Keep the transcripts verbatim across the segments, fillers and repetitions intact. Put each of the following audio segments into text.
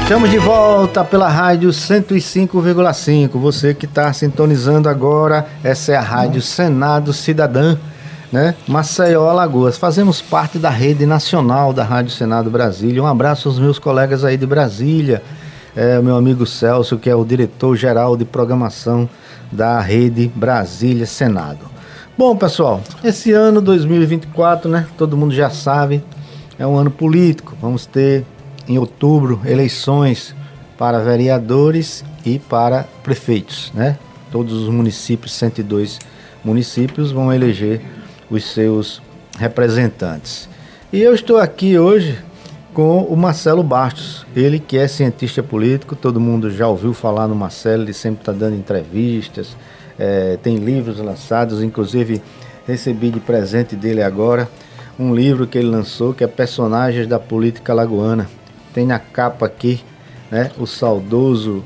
Estamos de volta pela rádio cento e cinco vírgula cinco. Você que está sintonizando agora, essa é a rádio Senado Cidadã, né? Maceió, Alagoas. Fazemos parte da rede nacional da Rádio Senado Brasília. Um abraço aos meus colegas aí de Brasília. É, o meu amigo Celso, que é o diretor-geral de programação da rede Brasília Senado. Bom, pessoal, esse ano dois mil e vinte e quatro, né? Todo mundo já sabe, é um ano político. Vamos ter em outubro eleições para vereadores e para prefeitos, né? Todos os municípios, cento e dois municípios, vão eleger os seus representantes. E eu estou aqui hoje com o Marcelo Bastos, ele que é cientista político. Todo mundo já ouviu falar no Marcelo, ele sempre está dando entrevistas, é, tem livros lançados, inclusive recebi de presente dele agora um livro que ele lançou, que é Personagens da Política Alagoana. Tem na capa aqui, né, o saudoso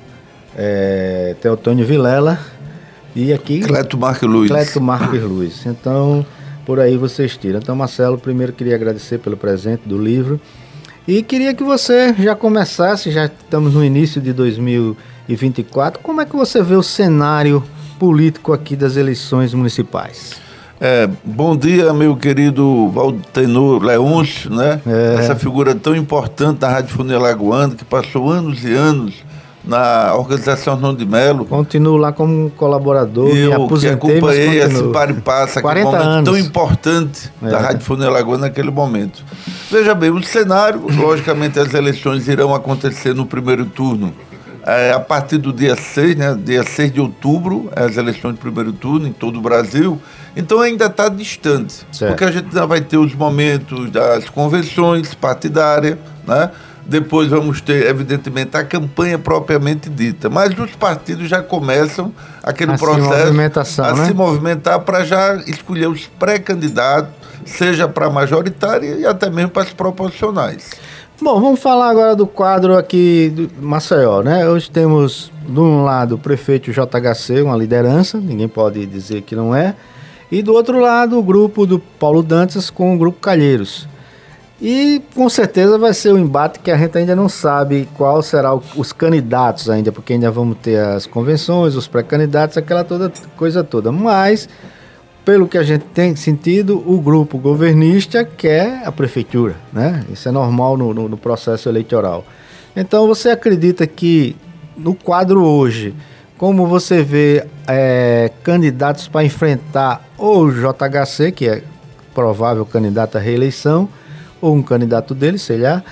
é, Teotônio Vilela e aqui Cleto Marques Luiz. Cleto Marques Luiz. Então, por aí vocês tiram. Então, Marcelo, primeiro queria agradecer pelo presente do livro e queria que você já começasse, já estamos no início de dois mil e vinte e quatro, como é que você vê o cenário político aqui das eleições municipais? É, bom dia, meu querido Valtenor Leôncio, né? É. Essa figura tão importante da Radiofonia Alagoana, que passou anos e anos na Organização Arnon de Melo. Continuo lá como colaborador, e me eu aposentei, que acompanhei esse par e passa, aquele momento anos. tão importante é. da Radiofonia Alagoana naquele momento. Veja bem, o cenário, logicamente as eleições irão acontecer no primeiro turno. É, a partir do dia seis, né, dia seis de outubro, as eleições de primeiro turno em todo o Brasil, então ainda está distante, certo. Porque a gente ainda vai ter os momentos das convenções partidárias, né? Depois vamos ter, evidentemente, a campanha propriamente dita, mas os partidos já começam aquele a processo se a né? se movimentar para já escolher os pré-candidatos, seja para a majoritária e até mesmo para as proporcionais. Bom, vamos falar agora do quadro aqui do Maceió, né? Hoje temos, de um lado, o prefeito J H C, uma liderança, ninguém pode dizer que não é, e do outro lado, o grupo do Paulo Dantas com o grupo Calheiros. E, com certeza, vai ser um embate que a gente ainda não sabe qual serão os candidatos ainda, porque ainda vamos ter as convenções, os pré-candidatos, aquela toda, coisa toda, mas... Pelo que a gente tem sentido, o grupo governista quer a prefeitura, né? Isso é normal no, no, no processo eleitoral. Então, você acredita que no quadro hoje, como você vê é, candidatos para enfrentar ou o J H C, que é provável candidato à reeleição, ou um candidato dele, sei lá,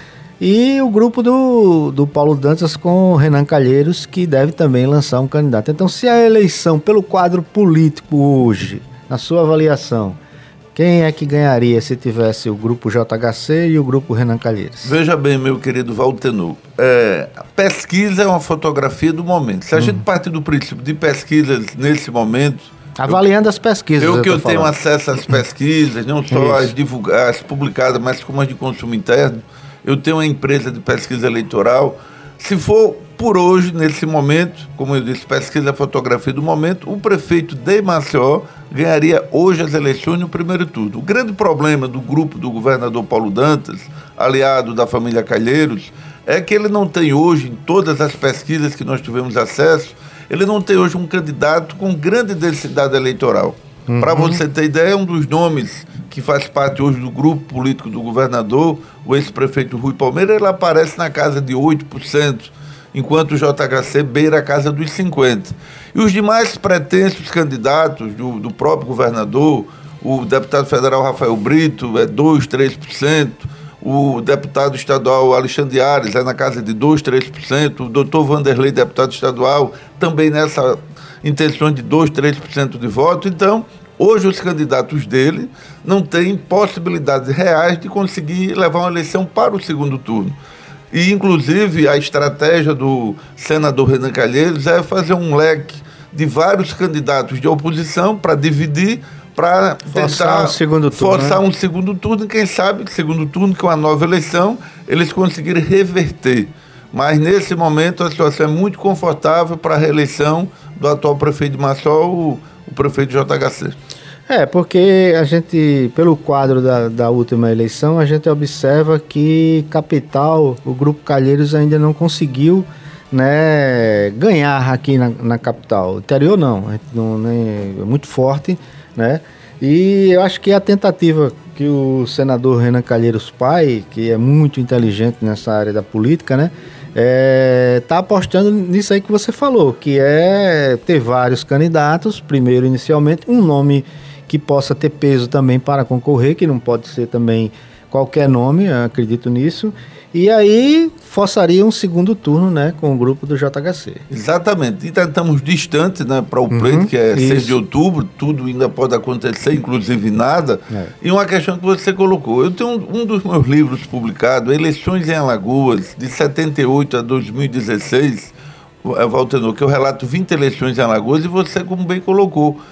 e o grupo do, do Paulo Dantas com o Renan Calheiros, que deve também lançar um candidato. Então, se a eleição pelo quadro político hoje, na sua avaliação, quem é que ganharia se tivesse o grupo J H C e o grupo Renan Calheiros? Veja bem, meu querido Valtenor, é, a pesquisa é uma fotografia do momento. Se a hum. gente partir do princípio de pesquisas nesse momento... Avaliando eu, as pesquisas. Eu que eu, eu tenho falando. acesso às pesquisas, não só as, divulgadas, as publicadas, mas como as de consumo interno, eu tenho uma empresa de pesquisa eleitoral. Se for por hoje, nesse momento, como eu disse, pesquisa a fotografia do momento, o prefeito de Maceió ganharia hoje as eleições no primeiro turno. O grande problema do grupo do governador Paulo Dantas, aliado da família Calheiros, é que ele não tem hoje, em todas as pesquisas que nós tivemos acesso, ele não tem hoje um candidato com grande densidade eleitoral. Uhum. Para você ter ideia, um dos nomes que faz parte hoje do grupo político do governador, o ex-prefeito Rui Palmeira, ele aparece na casa de oito por cento, enquanto o J H C beira a casa dos cinquenta por cento. E os demais pretensos candidatos do, do próprio governador, o deputado federal Rafael Brito é dois, três por cento, o deputado estadual Alexandre Ares é na casa de dois, três por cento, o doutor Vanderlei, deputado estadual, também nessa intenção de dois, três por cento de voto. Então, hoje os candidatos dele não têm possibilidades reais de conseguir levar uma eleição para o segundo turno. E, inclusive, a estratégia do senador Renan Calheiros é fazer um leque de vários candidatos de oposição para dividir, para tentar um segundo turno, forçar né? um segundo turno, e quem sabe, segundo turno, com a nova eleição, eles conseguirem reverter. Mas, nesse momento, a situação é muito confortável para a reeleição do atual prefeito de Maceió, o, o prefeito J H C. É, porque a gente, pelo quadro da, da última eleição, a gente observa que capital, o Grupo Calheiros ainda não conseguiu, né, ganhar aqui na, na capital. O interior não, não nem, é muito forte, né? E eu acho que a tentativa que o senador Renan Calheiros Pai, que é muito inteligente nessa área da política, né, é, tá apostando nisso aí que você falou, que é ter vários candidatos, primeiro inicialmente, um nome que possa ter peso também para concorrer, que não pode ser também qualquer nome, eu acredito nisso, e aí forçaria um segundo turno, né, com o grupo do J H C. Exatamente, então estamos distantes, né, para o uhum, pleito, que é isso. seis de outubro, tudo ainda pode acontecer, inclusive nada, é. E uma questão que você colocou, eu tenho um, um dos meus livros publicados, Eleições em Alagoas, de setenta e oito a dois mil e dezesseis, Valtenor, que eu relato vinte eleições em Alagoas, e você, como bem colocou,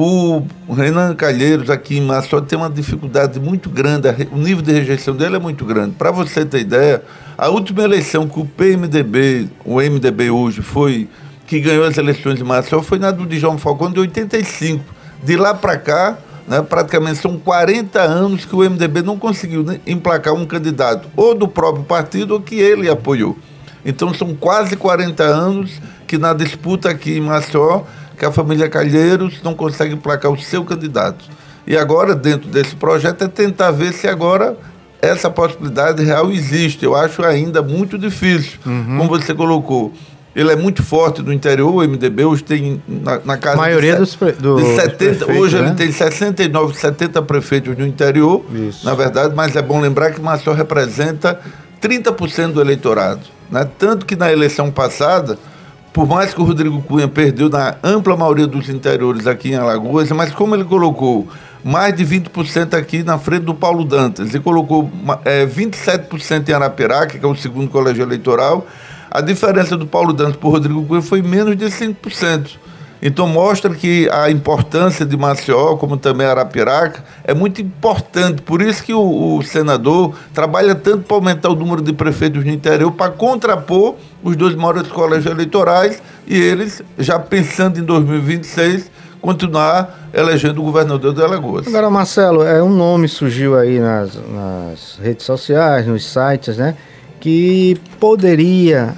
o Renan Calheiros aqui em Maceió tem uma dificuldade muito grande, o nível de rejeição dele é muito grande. Para você ter ideia, a última eleição que o P M D B, o M D B hoje, foi, que ganhou as eleições de Maceió, foi na do Djalma Falcão de oitenta e cinco. De lá para cá, né, praticamente são quarenta anos que o M D B não conseguiu, né, emplacar um candidato, ou do próprio partido, ou que ele apoiou. Então são quase quarenta anos que na disputa aqui em Maceió, que a família Calheiros não consegue emplacar o seu candidato. E agora, dentro desse projeto, é tentar ver se agora essa possibilidade real existe. Eu acho ainda muito difícil. Uhum. Como você colocou, ele é muito forte no interior, o M D B hoje tem na, na casa... A maioria de, dos, pre, do, de setenta, dos hoje, né? Ele tem tem sessenta e nove, setenta prefeitos no interior, isso. Na verdade, mas é bom lembrar que Maceió representa trinta por cento do eleitorado, né? Tanto que na eleição passada, por mais que o Rodrigo Cunha perdeu na ampla maioria dos interiores aqui em Alagoas, mas como ele colocou mais de vinte por cento aqui na frente do Paulo Dantas e colocou é, vinte e sete por cento em Arapiraca, que é o segundo colégio eleitoral, a diferença do Paulo Dantas para o Rodrigo Cunha foi menos de cinco por cento. Então mostra que a importância de Maceió, como também Arapiraca, é muito importante. Por isso que o, o senador trabalha tanto para aumentar o número de prefeitos no interior, para contrapor os dois maiores colégios eleitorais, e eles, já pensando em dois mil e vinte e seis, continuar elegendo o governador de Alagoas. Agora, Marcelo, é, um nome surgiu aí nas, nas redes sociais, nos sites, né? Que poderia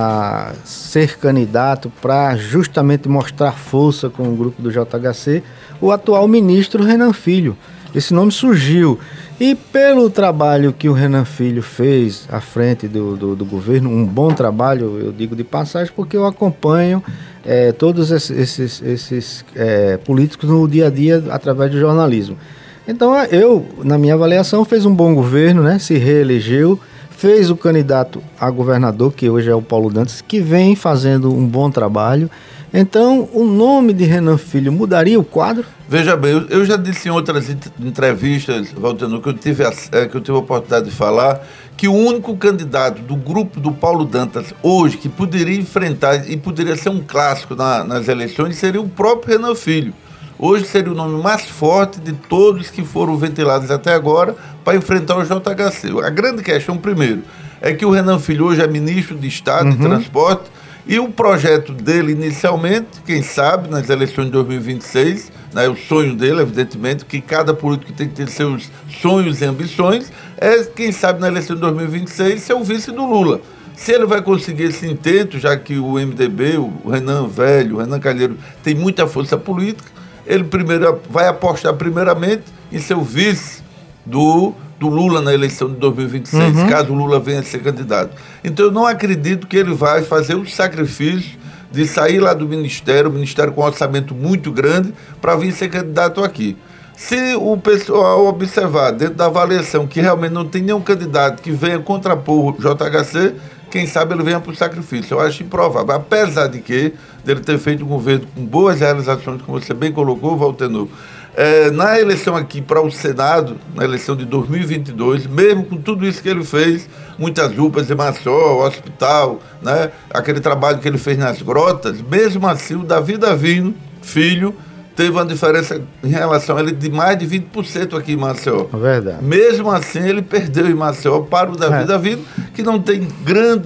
a, ser candidato para justamente mostrar força com o grupo do J H C, o atual ministro Renan Filho. Esse nome surgiu. E pelo trabalho que o Renan Filho fez à frente do, do, do governo, um bom trabalho, eu digo de passagem, porque eu acompanho é, todos esses, esses, esses é, políticos no dia a dia através do jornalismo. Então eu, na minha avaliação, fez um bom governo, né? Se reelegeu, fez o candidato a governador, que hoje é o Paulo Dantas, que vem fazendo um bom trabalho. Então, o nome de Renan Filho mudaria o quadro? Veja bem, eu, eu já disse em outras entrevistas, Valtenor, que eu tive a, que eu tive a oportunidade de falar, que o único candidato do grupo do Paulo Dantas hoje que poderia enfrentar e poderia ser um clássico na, nas eleições seria o próprio Renan Filho. Hoje seria o nome mais forte de todos que foram ventilados até agora para enfrentar o J H C. A grande questão, primeiro, é que o Renan Filho hoje é ministro de Estado uhum. de Transporte, e o projeto dele, inicialmente, quem sabe, nas eleições de dois mil e vinte e seis, né, o sonho dele, evidentemente, que cada político tem que ter seus sonhos e ambições, é, quem sabe, na eleição de dois mil e vinte e seis, ser o vice do Lula. Se ele vai conseguir esse intento, já que o M D B, o Renan Velho, o Renan Calheiros, tem muita força política, ele primeiro vai apostar primeiramente em ser o vice do, do Lula na eleição de dois mil e vinte e seis, uhum. caso o Lula venha a ser candidato. Então eu não acredito que ele vai fazer o sacrifício de sair lá do Ministério, o Ministério com um orçamento muito grande, para vir ser candidato aqui. Se o pessoal observar dentro da avaliação que realmente não tem nenhum candidato que venha contrapor o J H C, quem sabe ele venha para o sacrifício. Eu acho improvável, apesar de que dele ter feito um governo com boas realizações, como você bem colocou, Valtenor. É, na eleição aqui para o Senado, na eleição de dois mil e vinte e dois, mesmo com tudo isso que ele fez, muitas U P As em Maceió, hospital, né, aquele trabalho que ele fez nas grotas, mesmo assim o Davi Davino, filho, teve uma diferença em relação a ele de mais de vinte por cento aqui em Maceió. É verdade. Mesmo assim, ele perdeu em Maceió para o Davi é. Davino, que não tem grandes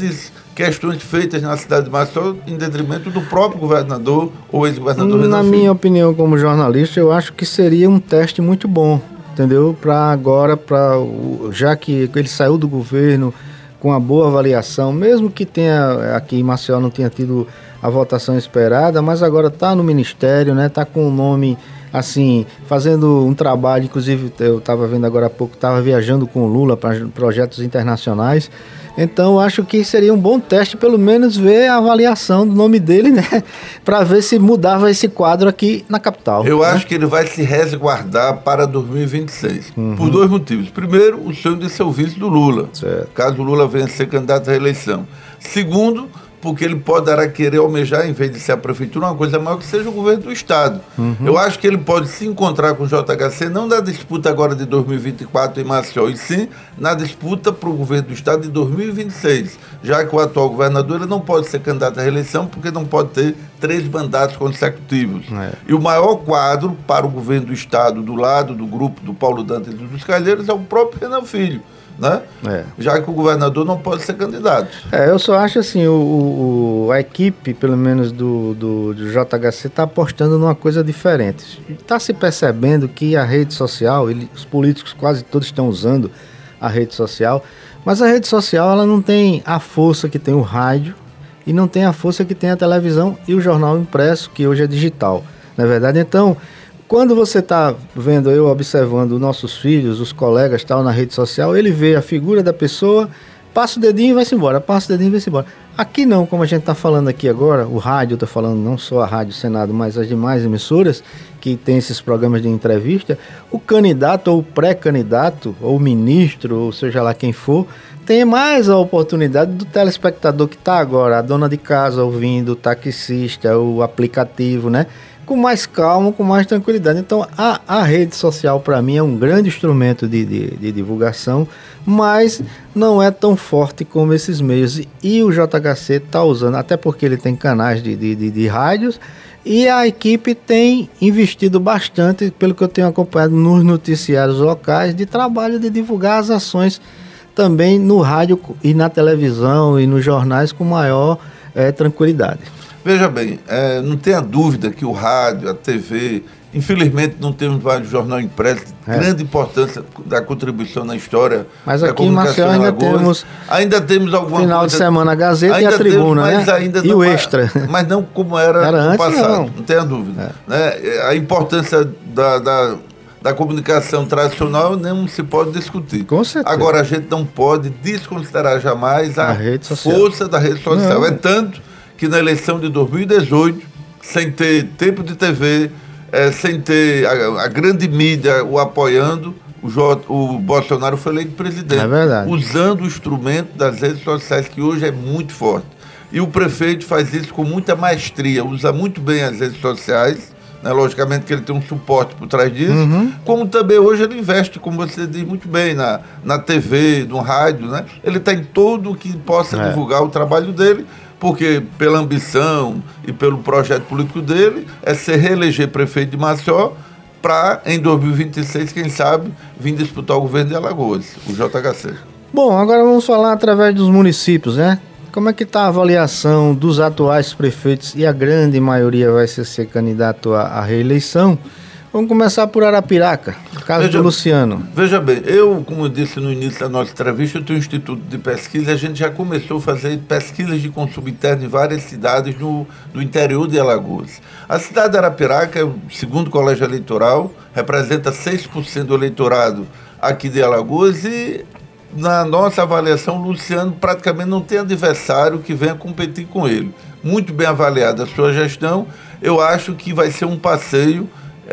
questões feitas na cidade de Maceió em detrimento do próprio governador ou ex-governador Renan Na Filho. minha opinião, como jornalista, eu acho que seria um teste muito bom, entendeu? Para agora, pra, já que ele saiu do governo com uma boa avaliação, mesmo que tenha aqui em Maceió não tenha tido a votação esperada, mas agora está no ministério, né? Está com o nome, assim, fazendo um trabalho, inclusive eu estava vendo agora há pouco, estava viajando com o Lula para projetos internacionais. Então, acho que seria um bom teste, pelo menos, ver a avaliação do nome dele, né? Para ver se mudava esse quadro aqui na capital. Eu né? acho que ele vai se resguardar para dois mil e vinte e seis, Uhum. por dois motivos. Primeiro, o sonho de ser o vice do Lula, Certo. caso o Lula venha a ser candidato à reeleição. Segundo, porque ele poderá querer almejar, em vez de ser a prefeitura, uma coisa maior que seja o governo do Estado. Uhum. Eu acho que ele pode se encontrar com o J H C, não na disputa agora de dois mil e vinte e quatro em Maceió, e sim na disputa para o governo do Estado de dois mil e vinte e seis, já que o atual governador ele não pode ser candidato à reeleição porque não pode ter três mandatos consecutivos. É. E o maior quadro para o governo do Estado, do lado do grupo do Paulo Dantas e dos Calheiros, é o próprio Renan Filho. Né? É. Já que o governador não pode ser candidato. É, eu só acho assim, o, o, a equipe, pelo menos do, do, do J H C, está apostando numa coisa diferente. Está se percebendo que a rede social, ele, os políticos quase todos estão usando a rede social, mas a rede social ela não tem a força que tem o rádio e não tem a força que tem a televisão e o jornal impresso, que hoje é digital. Não é verdade? Então, quando você está vendo, eu observando nossos filhos, os colegas, tal, na rede social, ele vê a figura da pessoa, passa o dedinho e vai-se embora, passa o dedinho e vai-se embora. Aqui não, como a gente está falando aqui agora, o rádio, está falando não só a Rádio Senado, mas as demais emissoras que tem esses programas de entrevista, o candidato ou o pré-candidato, ou o ministro, ou seja lá quem for, tem mais a oportunidade do telespectador que está agora, a dona de casa ouvindo, o taxista, o aplicativo, né? Com mais calma, com mais tranquilidade. Então, a, a rede social, para mim, é um grande instrumento de, de, de divulgação, mas não é tão forte como esses meios. E, e o J H C está usando, até porque ele tem canais de, de, de, de rádios, e a equipe tem investido bastante, pelo que eu tenho acompanhado nos noticiários locais, de trabalho de divulgar as ações também no rádio e na televisão e nos jornais com maior é, tranquilidade. Veja bem, é, não tenha dúvida que o rádio, a T V, infelizmente não temos mais jornal impresso, é. grande importância da contribuição na história. Mas da aqui em Maceió ainda Alagoas. temos ainda temos alguma final coisa, de semana a Gazeta e a Tribuna, temos, mas né? Ainda e não, o Extra. Mas não como era, era no antes, passado, não, não tenha dúvida. É. Né? A importância da, da, da comunicação tradicional não se pode discutir. Com certeza. Agora, a gente não pode desconsiderar jamais a, a rede força da rede social. Não. É tanto que na eleição de dois mil e dezoito, sem ter tempo de T V, é, sem ter a, a grande mídia o apoiando, o, J, o Bolsonaro foi eleito presidente. É verdade. Usando o instrumento das redes sociais, que hoje é muito forte. E o prefeito faz isso com muita maestria, usa muito bem as redes sociais, né? Logicamente que ele tem um suporte por trás disso, uhum. como também hoje ele investe, como você diz muito bem, na, na T V, no rádio, né? Ele está em tudo o que possa é. divulgar o trabalho dele, porque pela ambição e pelo projeto político dele, é se reeleger prefeito de Maceió para, em dois mil e vinte e seis, quem sabe, vir disputar o governo de Alagoas, o J H C. Bom, agora vamos falar através dos municípios, né? Como é que está a avaliação dos atuais prefeitos, e a grande maioria vai ser, ser candidato à, à reeleição? Vamos começar por Arapiraca, caso veja, do Luciano. Veja bem, eu, como eu disse no início da nossa entrevista, eu tenho um instituto de pesquisa, a gente já começou a fazer pesquisas de consumo interno em várias cidades no, do interior de Alagoas. A cidade de Arapiraca é o segundo colégio eleitoral, representa seis por cento do eleitorado aqui de Alagoas e, na nossa avaliação, o Luciano praticamente não tem adversário que venha competir com ele. Muito bem avaliada a sua gestão, eu acho que vai ser um passeio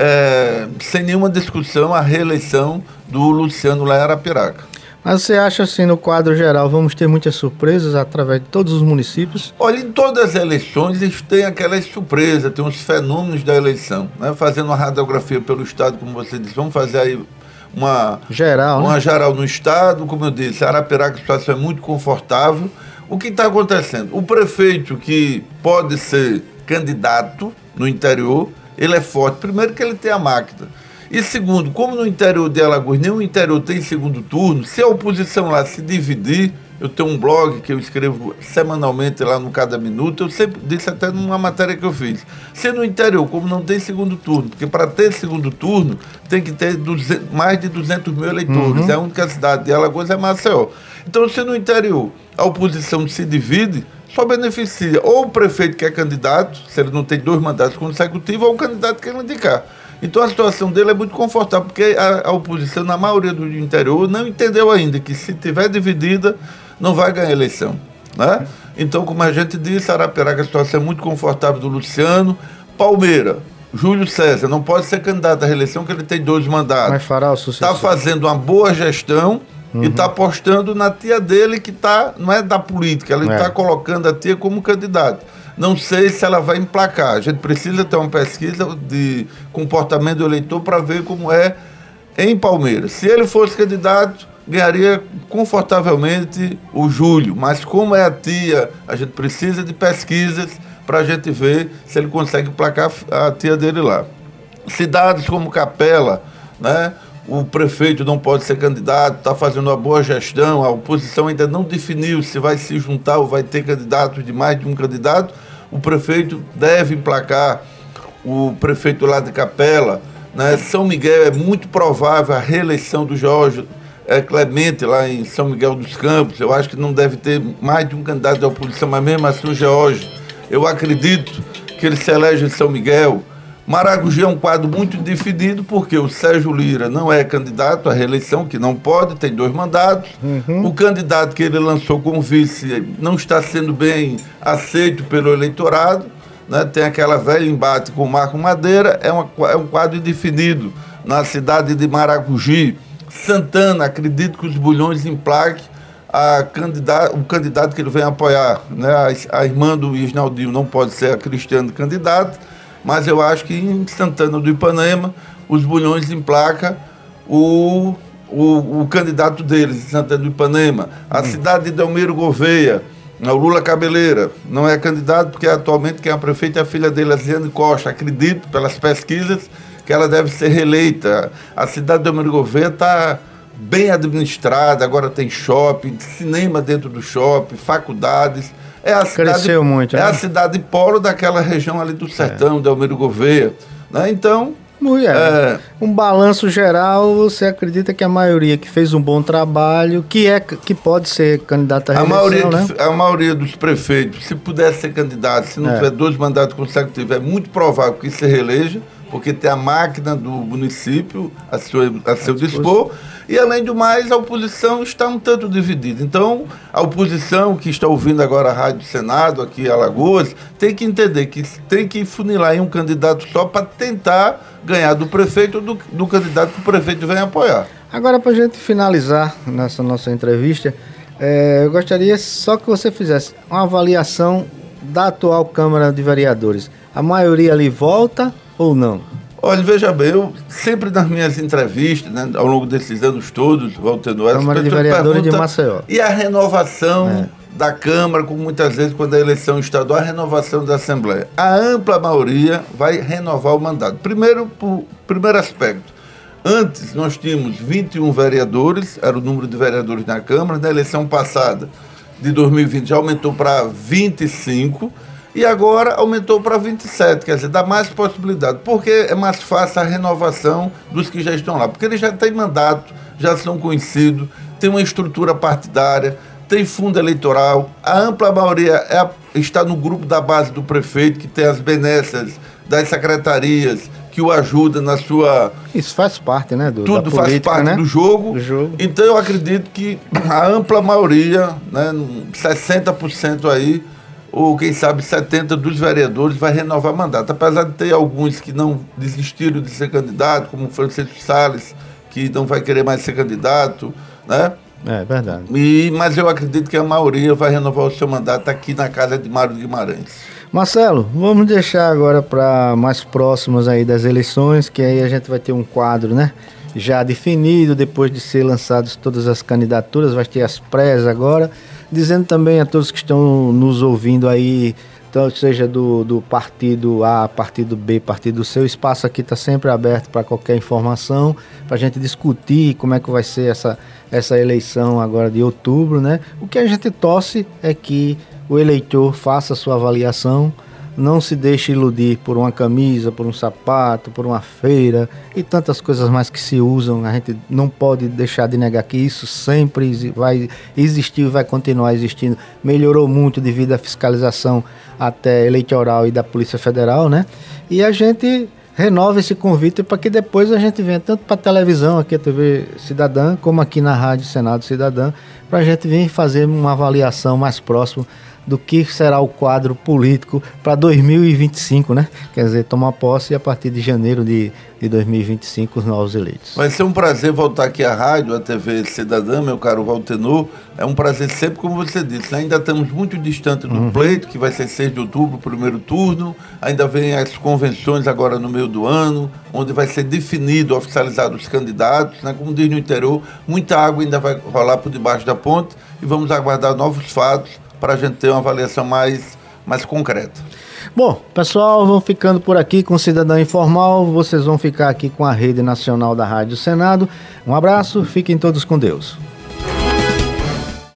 É, sem nenhuma discussão, a reeleição do Luciano lá em Arapiraca. Mas você acha assim, no quadro geral, vamos ter muitas surpresas através de todos os municípios? Olha, em todas as eleições eles têm aquelas surpresas, tem os fenômenos da eleição, né? Fazendo uma radiografia pelo estado, como você disse, vamos fazer aí uma geral, uma né? geral no estado, como eu disse, Arapiraca a situação é muito confortável. O que está acontecendo? O prefeito que pode ser candidato no interior, ele é forte. Primeiro que ele tem a máquina. E segundo, como no interior de Alagoas, nem o interior tem segundo turno, se a oposição lá se dividir, Eu tenho um blog que eu escrevo semanalmente lá no Cada Minuto. Eu sempre disse até numa matéria que eu fiz. Se no interior, como não tem segundo turno, porque para ter segundo turno tem que ter duzentos, mais de duzentos mil eleitores. Uhum. É a única cidade de Alagoas é Maceió. Então, se no interior a oposição se divide, só beneficia ou o prefeito que é candidato, se ele não tem dois mandatos consecutivos, ou o candidato que ele indicar. Então a situação dele é muito confortável, porque a, a oposição, na maioria do interior, não entendeu ainda que se tiver dividida, não vai ganhar eleição, né? Então, como a gente disse, Arapiraca, a situação é muito confortável do Luciano. Palmeira, Júlio César, não pode ser candidato à reeleição, porque ele tem dois mandatos. Mas fará o sucessor. Está fazendo uma boa gestão, uhum, e está apostando na tia dele, que tá, não é da política, ela está é. colocando a tia como candidato. Não sei se ela vai emplacar. A gente precisa ter uma pesquisa de comportamento do eleitor para ver como é em Palmeiras. Se ele fosse candidato, ganharia confortavelmente o Júlio. Mas como é a tia, a gente precisa de pesquisas para a gente ver se ele consegue emplacar a tia dele lá. Cidades como Capela, né? O prefeito não pode ser candidato, está fazendo uma boa gestão, a oposição ainda não definiu se vai se juntar ou vai ter candidatos de mais de um candidato. O prefeito deve emplacar o prefeito lá de Capela, né? São Miguel, é muito provável a reeleição do Jorge é, Clemente lá em São Miguel dos Campos. Eu acho que não deve ter mais de um candidato da oposição, mas mesmo assim o Jorge, eu acredito que ele se elege em São Miguel. Maragogi é um quadro muito definido, porque o Sérgio Lira não é candidato à reeleição, que não pode, tem dois mandatos. Uhum. O candidato que ele lançou como vice não está sendo bem aceito pelo eleitorado, né? Tem aquela velha embate com o Marco Madeira, é, uma, é um quadro definido. Na cidade de Maragogi, Santana, acredito que os bulhões emplaquem a candidato, o candidato que ele vem apoiar, né? A, a irmã do Isnaldinho não pode ser a Cristiane candidata, mas eu acho que em Santana do Ipanema, os bulhões emplacam o, o, o candidato deles, em Santana do Ipanema. A hum. cidade de Delmiro Gouveia, o Lula Cabeleira, não é candidato, porque atualmente quem é a prefeita é a filha dele, a Ziane Costa. Acredito, pelas pesquisas, que ela deve ser reeleita. A cidade de Delmiro Gouveia está bem administrada, agora tem shopping, cinema dentro do shopping, faculdades. É a cidade, Cresceu muito, é né? a cidade polo daquela região ali do sertão, é. Delmiro Gouveia, né? Então, mulher, é, um balanço geral, você acredita que a maioria que fez um bom trabalho, que é que pode ser candidato à reeleição, a maioria, né? A maioria dos prefeitos, se puder ser candidato, se não é. tiver dois mandatos consecutivos, é muito provável que se reeleja, porque tem a máquina do município a seu, a seu dispor. E, além do mais, a oposição está um tanto dividida. Então, a oposição que está ouvindo agora a Rádio Senado, aqui em Alagoas, tem que entender que tem que funilar em um candidato só para tentar ganhar do prefeito ou do, do candidato que o prefeito vem apoiar. Agora, para a gente finalizar nessa nossa entrevista, é, eu gostaria só que você fizesse uma avaliação da atual Câmara de Vereadores. A maioria ali volta ou não? Olha, veja bem, eu sempre nas minhas entrevistas, né, ao longo desses anos todos, voltando a Câmara de Vereadores de Maceió. E a renovação é. da Câmara, como muitas vezes quando a eleição estadual, a renovação da Assembleia. A ampla maioria vai renovar o mandato. Primeiro, por, primeiro aspecto, antes nós tínhamos vinte e um vereadores, era o número de vereadores na Câmara, na eleição passada de dois mil e vinte já aumentou para vinte e cinco, e agora aumentou para vinte e sete, quer dizer, dá mais possibilidade, porque é mais fácil a renovação dos que já estão lá, porque eles já têm mandato, já são conhecidos, tem uma estrutura partidária, tem fundo eleitoral, a ampla maioria é, está no grupo da base do prefeito, que tem as benécias das secretarias, que o ajuda na sua... Isso faz parte, né? Do, tudo da faz política, parte, né? do, jogo. do jogo. Então eu acredito que a ampla maioria, né, sessenta por cento aí, ou quem sabe setenta por cento dos vereadores vai renovar mandato. Apesar de ter alguns que não desistiram de ser candidato, como o Francisco Salles, que não vai querer mais ser candidato, né? É verdade. E, mas eu acredito que a maioria vai renovar o seu mandato aqui na casa de Mário Guimarães. Marcelo, vamos deixar agora para mais próximos aí das eleições, que aí a gente vai ter um quadro, né, já definido, depois de ser lançadas todas as candidaturas, vai ter as prés agora, dizendo também a todos que estão nos ouvindo aí então, seja do, do partido A, partido B, partido C, o espaço aqui está sempre aberto para qualquer informação, para a gente discutir como é que vai ser essa, essa eleição agora de outubro, né? O que a gente torce é que o eleitor faça a sua avaliação, não se deixe iludir por uma camisa, por um sapato, por uma feira e tantas coisas mais que se usam. A gente não pode deixar de negar que isso sempre vai existir e vai continuar existindo. Melhorou muito devido à fiscalização até eleitoral e da Polícia Federal, né? E a gente renova esse convite para que depois a gente venha tanto para a televisão, aqui a T V Cidadã, como aqui na Rádio Senado Cidadã, para a gente vir fazer uma avaliação mais próxima do que será o quadro político para dois mil e vinte e cinco, né? Quer dizer, tomar posse a partir de janeiro de, de dois mil e vinte e cinco os novos eleitos. Vai ser um prazer voltar aqui à rádio, à T V Cidadã, meu caro Valtenor. É um prazer sempre, como você disse, né? Ainda estamos muito distante do uhum. pleito, que vai ser seis de outubro, primeiro turno. Ainda vem as convenções agora no meio do ano, onde vai ser definido, oficializado os candidatos, né? Como diz no interior, muita água ainda vai rolar por debaixo da ponte e vamos aguardar novos fatos para a gente ter uma avaliação mais, mais concreta. Bom, pessoal, vão ficando por aqui com o Cidadão Informal, vocês vão ficar aqui com a Rede Nacional da Rádio Senado. Um abraço, fiquem todos com Deus.